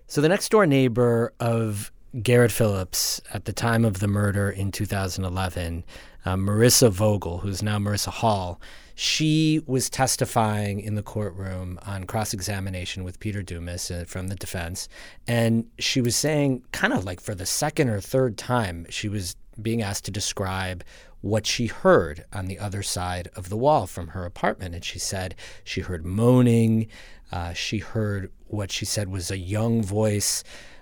So the next door neighbor of Garrett Phillips at the time of the murder in 2011, Marissa Vogel, who's now Marissa Hall, she was testifying in the courtroom on cross-examination with Peter Dumas from the defense. And she was saying, kind of like for the second or third time, she was being asked to describe what she heard on the other side of the wall from her apartment. And she said she heard moaning. She heard what she said was a young voice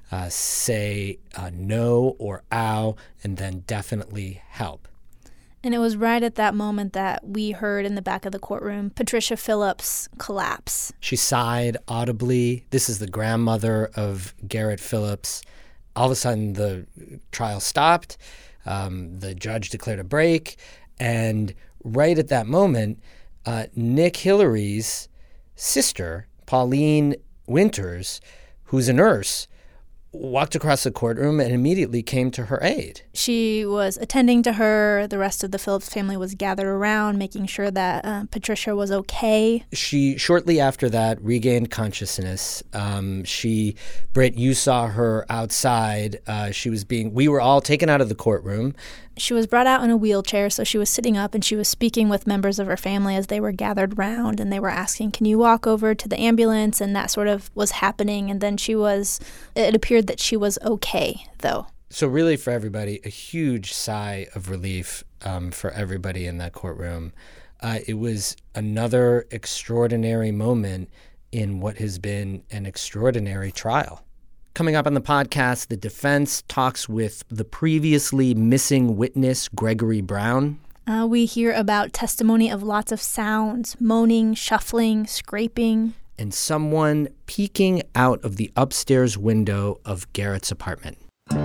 say no or ow, and then definitely help. And it was right at that moment that we heard in the back of the courtroom Patricia Phillips collapse. She sighed audibly. This is the grandmother of Garrett Phillips. All of a sudden, the trial stopped. The judge declared a break. And right at that moment, Nick Hillary's sister, Pauline Winters, who's a nurse, walked across the courtroom and immediately came to her aid. She was attending to her. The rest of the Phillips family was gathered around, making sure that Patricia was okay. She, shortly after that, regained consciousness. Britt, you saw her outside. We were all taken out of the courtroom. She was brought out in a wheelchair, so she was sitting up and she was speaking with members of her family as they were gathered round, and they were asking, can you walk over to the ambulance? And that sort of was happening. And then it appeared that she was okay, though. So really for everybody, a huge sigh of relief for everybody in that courtroom. It was another extraordinary moment in what has been an extraordinary trial. Coming up on the podcast, the defense talks with the previously missing witness, Gregory Brown. We hear about testimony of lots of sounds, moaning, shuffling, scraping. And someone peeking out of the upstairs window of Garrett's apartment.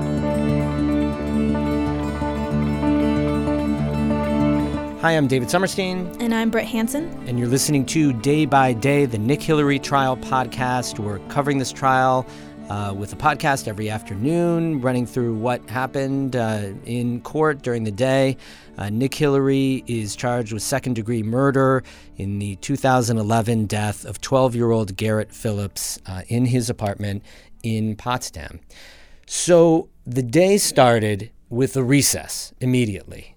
Hi, I'm David Summerstein. And I'm Britt Hansen. And you're listening to Day by Day, the Nick Hillary trial podcast. We're covering this trial with a podcast every afternoon, running through what happened in court during the day. Nick Hillary is charged with second-degree murder in the 2011 death of 12-year-old Garrett Phillips in his apartment in Potsdam. So the day started with a recess immediately.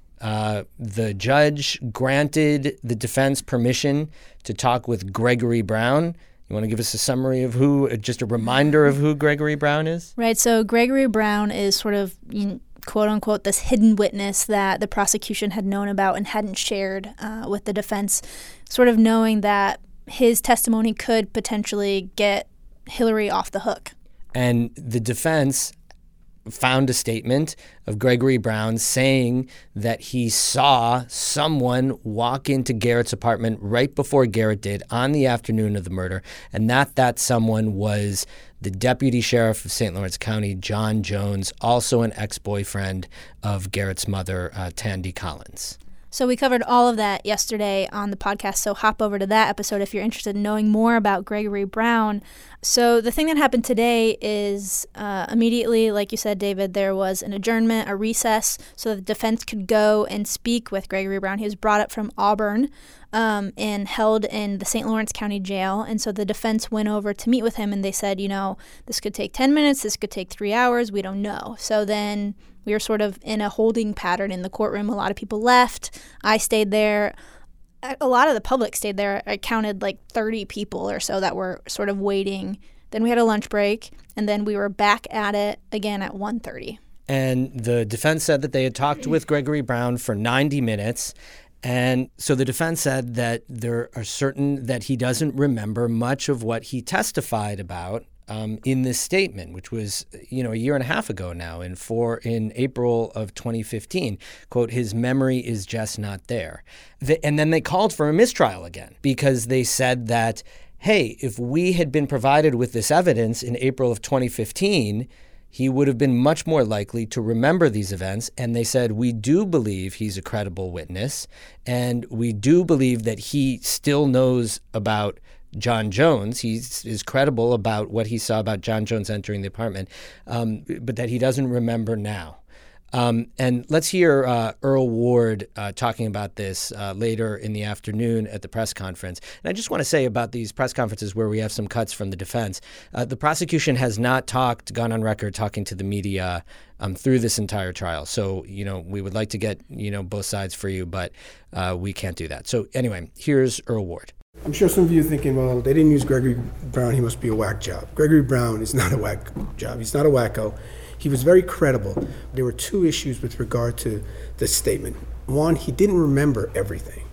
The judge granted the defense permission to talk with Gregory Brown. You want to give us a summary of just a reminder of who Gregory Brown is? Right. So Gregory Brown is sort of, quote unquote, this hidden witness that the prosecution had known about and hadn't shared with the defense, sort of knowing that his testimony could potentially get Hillary off the hook. And the defense found a statement of Gregory Brown saying that he saw someone walk into Garrett's apartment right before Garrett did on the afternoon of the murder, and that someone was the deputy sheriff of St. Lawrence County, John Jones, also an ex-boyfriend of Garrett's mother, Tandy Collins. So we covered all of that yesterday on the podcast, so hop over to that episode if you're interested in knowing more about Gregory Brown. So the thing that happened today is immediately, like you said, David, there was an adjournment, a recess, so that the defense could go and speak with Gregory Brown. He was brought up from Auburn and held in the St. Lawrence County Jail. And so the defense went over to meet with him, and they said, this could take 10 minutes, this could take 3 hours, we don't know. So then we were sort of in a holding pattern in the courtroom. A lot of people left. I stayed there. A lot of the public stayed there. I counted like 30 people or so that were sort of waiting. Then we had a lunch break, and then we were back at it again at 1:30. And the defense said that they had talked with Gregory Brown for 90 minutes. And so the defense said that there are certain that he doesn't remember much of what he testified about in this statement, which was, a year and a half ago now, in April of 2015. Quote, his memory is just not there. And then they called for a mistrial again because they said that, hey, if we had been provided with this evidence in April of 2015, he would have been much more likely to remember these events. And they said, we do believe he's a credible witness, and we do believe that he still knows about John Jones. He is credible about what he saw about John Jones entering the apartment, but that he doesn't remember now. And let's hear Earl Ward talking about this later in the afternoon at the press conference. And I just want to say about these press conferences where we have some cuts from the defense, the prosecution has not gone on record talking to the media through this entire trial. So, we would like to get, both sides for you, but we can't do that. So anyway, here's Earl Ward. I'm sure some of you are thinking, well, they didn't use Gregory Brown. He must be a whack job. Gregory Brown is not a whack job. He's not a wacko. He was very credible. There were two issues with regard to this statement. One, he didn't remember everything.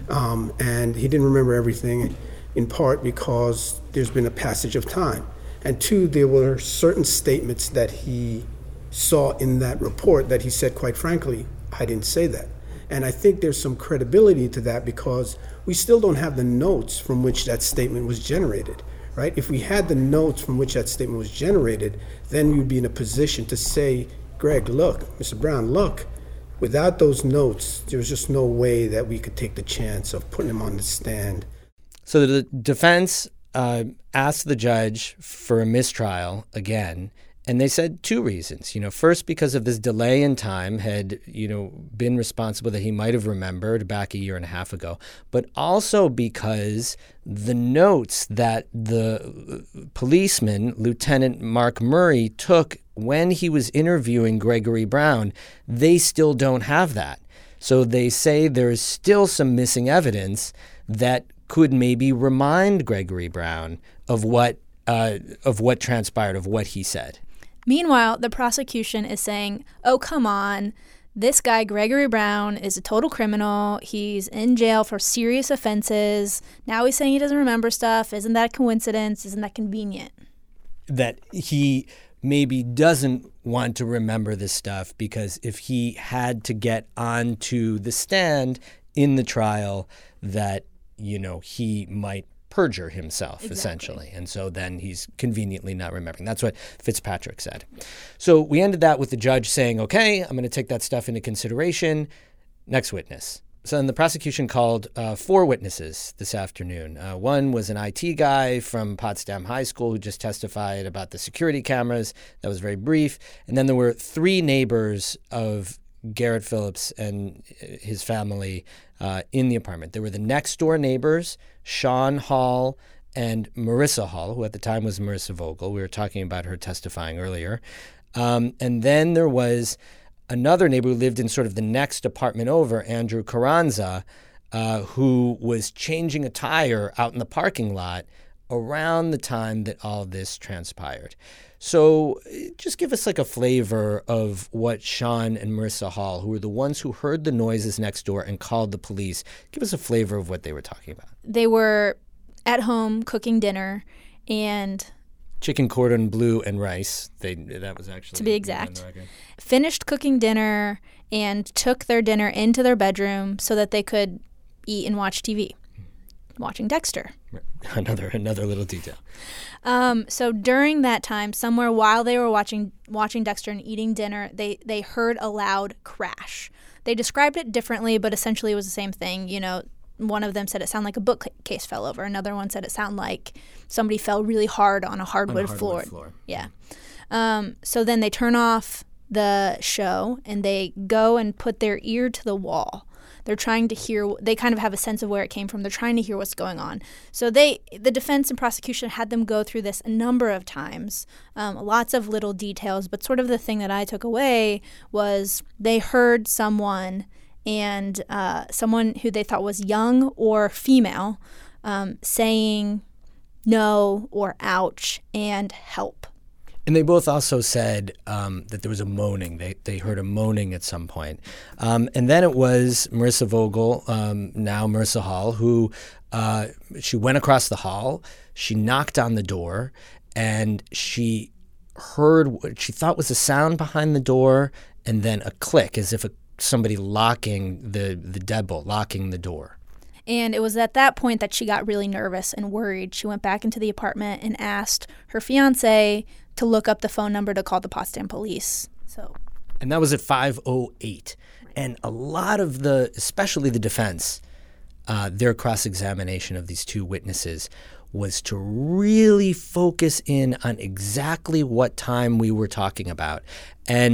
And he didn't remember everything in part because there's been a passage of time. And two, there were certain statements that he saw in that report that he said, quite frankly, I didn't say that. And I think there's some credibility to that because we still don't have the notes from which that statement was generated. Right? If we had the notes from which that statement was generated, then we would be in a position to say, Greg, look, Mr. Brown, look. Without those notes, there's just no way that we could take the chance of putting him on the stand. So the defense asked the judge for a mistrial again, and they said two reasons. First, because of this delay in time had, been responsible that he might have remembered back a year and a half ago, but also because the notes that the policeman, Lieutenant Mark Murray, took when he was interviewing Gregory Brown, they still don't have that. So they say there's still some missing evidence that could maybe remind Gregory Brown of what transpired, of what he said. Meanwhile, the prosecution is saying, oh, come on. This guy, Gregory Brown, is a total criminal. He's in jail for serious offenses. Now he's saying he doesn't remember stuff. Isn't that a coincidence? Isn't that convenient? That he maybe doesn't want to remember this stuff because if he had to get onto the stand in the trial, that, he might perjure himself, essentially. And so then he's conveniently not remembering. That's what Fitzpatrick said. So we ended that with the judge saying, okay, I'm going to take that stuff into consideration. Next witness. So then the prosecution called 4 witnesses this afternoon. One was an IT guy from Potsdam High School who just testified about the security cameras. That was very brief. And then there were 3 neighbors of Garrett Phillips and his family in the apartment. There were the next door neighbors, Sean Hall and Marissa Hall, who at the time was Marissa Vogel. We were talking about her testifying earlier. And then there was another neighbor who lived in sort of the next apartment over, Andrew Carranza, who was changing a tire out in the parking lot around the time that all this transpired. So just give us like a flavor of what Sean and Marissa Hall, who were the ones who heard the noises next door and called the police, give us a flavor of what they were talking about. They were at home cooking dinner and chicken cordon bleu and rice. That was actually, to be exact, finished cooking dinner and took their dinner into their bedroom so that they could eat and watch TV, watching Dexter. Another little detail. So during that time, somewhere while they were watching Dexter and eating dinner, they heard a loud crash. They described it differently, but essentially it was the same thing. One of them said it sounded like a bookcase fell over. Another one said it sounded like somebody fell really hard on a hardwood floor. Yeah. So then they turn off the show and they go and put their ear to the wall. They're trying to hear, they kind of have a sense of where it came from. They're trying to hear what's going on. So the defense and prosecution had them go through this a number of times, lots of little details, but sort of the thing that I took away was they heard someone and someone who they thought was young or female saying no or ouch and help. And they both also said that there was a moaning. They heard a moaning at some point. And then it was Marissa Vogel, now Marissa Hall, who she went across the hall. She knocked on the door, and she heard what she thought was a sound behind the door and then a click as if somebody locking the deadbolt, locking the door. And it was at that point that she got really nervous and worried. She went back into the apartment and asked her fiancé to look up the phone number to call the Potsdam police. And that was at 5:08. And a lot of especially the defense, their cross-examination of these 2 witnesses was to really focus in on exactly what time we were talking about. And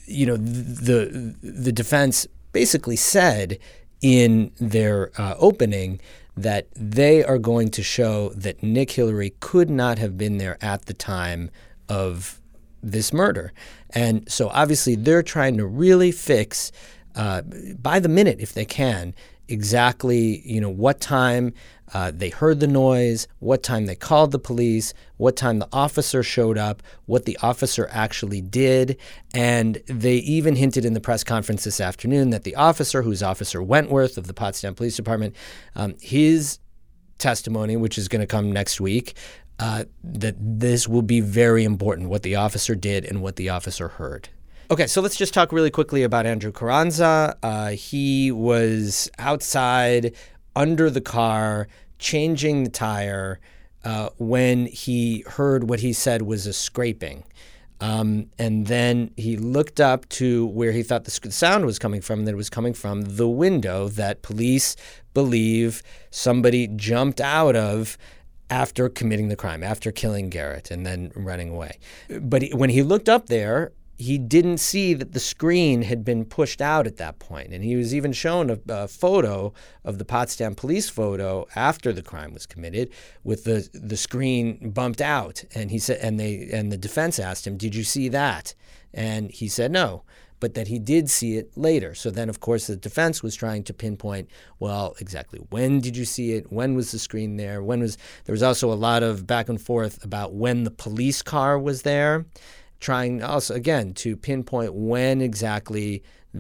the defense basically said in their opening that they are going to show that Nick Hillary could not have been there at the time of this murder. And so obviously they're trying to really fix by the minute, if they can, exactly what time they heard the noise, what time they called the police, what time the officer showed up, what the officer actually did. And they even hinted in the press conference this afternoon that the officer, who's Officer Wentworth of the Potsdam Police Department, his testimony, which is going to come next week, that this will be very important, what the officer did and what the officer heard. Okay, so let's just talk really quickly about Andrew Carranza. He was outside under the car changing the tire when he heard what he said was a scraping. And then he looked up to where he thought the sound was coming from, that it was coming from the window that police believe somebody jumped out of after committing the crime, after killing Garrett and then running away. But when he looked up there, he didn't see that the screen had been pushed out at that point. And he was even shown a photo of the Potsdam police photo after the crime was committed with the screen bumped out. And he said, and the defense asked him, "Did you see that?" And he said no, but that he did see it later. So then, of course, the defense was trying to pinpoint, well, exactly when did you see it? When was the screen there? There was also a lot of back and forth about when the police car was there, trying also, again, to pinpoint when exactly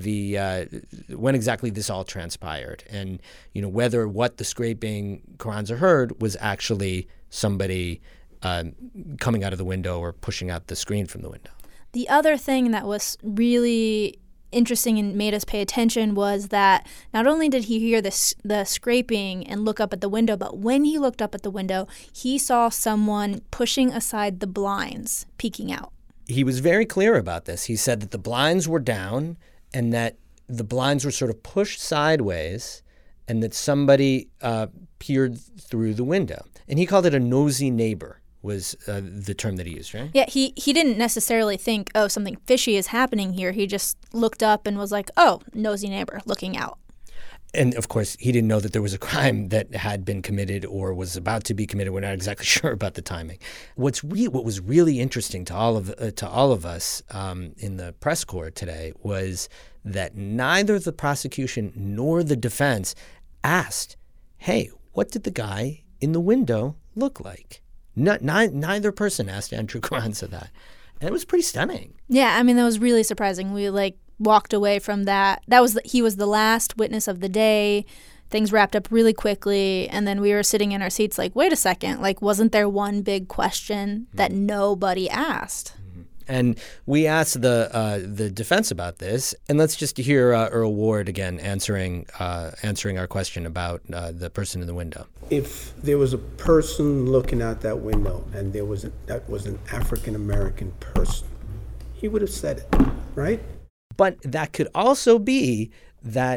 this all transpired, and whether what the scraping Carranza heard was actually somebody coming out of the window or pushing out the screen from the window. The other thing that was really interesting and made us pay attention was that not only did he hear the scraping and look up at the window, but when he looked up at the window, he saw someone pushing aside the blinds, peeking out. He was very clear about this. He said that the blinds were down and that the blinds were sort of pushed sideways and that somebody peered through the window. And he called it a nosy neighbor was the term that he used, right? Yeah, he didn't necessarily think, oh, something fishy is happening here. He just looked up and was like, oh, nosy neighbor looking out. And, of course, he didn't know that there was a crime that had been committed or was about to be committed. We're not exactly sure about the timing. What was really interesting to all of us in the press corps today was that neither the prosecution nor the defense asked, hey, what did the guy in the window look like? Neither person asked Andrew Carranza that. And it was pretty stunning. Yeah, I mean, that was really surprising. We, walked away from that. He was the last witness of the day. Things wrapped up really quickly, and then we were sitting in our seats like, wait a second, wasn't there one big question that nobody asked? And we asked the defense about this, and let's just hear Earl Ward again answering our question about the person in the window. If there was a person looking out that window and that was an African-American person, he would have said it, right? But that could also be that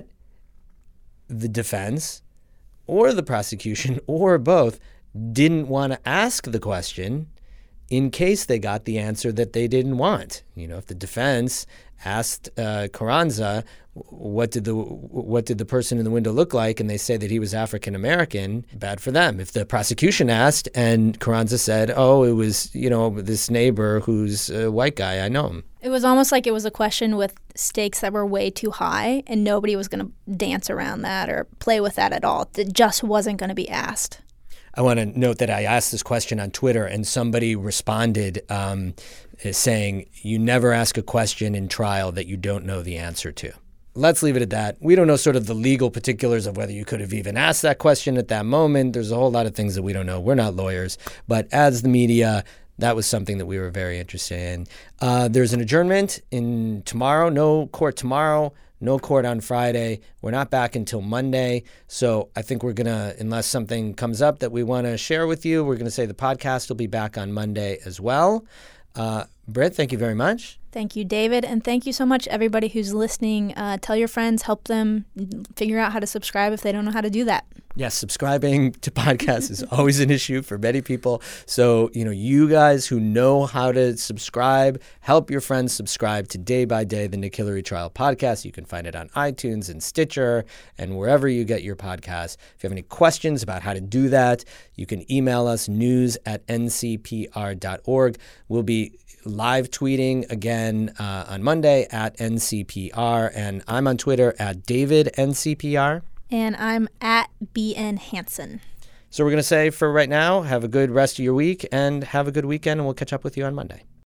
the defense or the prosecution or both didn't want to ask the question in case they got the answer that they didn't want. If the defense asked Carranza, what did the person in the window look like, and they say that he was African American, bad for them. If the prosecution asked and Carranza said, oh, it was this neighbor who's a white guy, I know him. It was almost like it was a question with stakes that were way too high, and nobody was going to dance around that or play with that at all. It just wasn't going to be asked. I want to note that I asked this question on Twitter, and somebody responded saying, you never ask a question in trial that you don't know the answer to. Let's leave it at that. We don't know sort of the legal particulars of whether you could have even asked that question at that moment. There's a whole lot of things that we don't know. We're not lawyers. But as the media, that was something that we were very interested in. There's an adjournment in tomorrow. No court tomorrow. No court on Friday. We're not back until Monday. So I think we're going to, unless something comes up that we want to share with you, we're going to say the podcast will be back on Monday as well. Britt, thank you very much. Thank you, David. And thank you so much, everybody who's listening. Tell your friends, help them figure out how to subscribe if they don't know how to do that. Yes, subscribing to podcasts is always an issue for many people. So, you guys who know how to subscribe, help your friends subscribe to Day by Day, the Nick Hillary Trial podcast. You can find it on iTunes and Stitcher and wherever you get your podcasts. If you have any questions about how to do that, you can email us news@ncpr.org. We'll be live tweeting again on Monday at NCPR, and I'm on Twitter at DavidNCPR. And I'm at BN Hansen. So we're going to say for right now, have a good rest of your week and have a good weekend, and we'll catch up with you on Monday.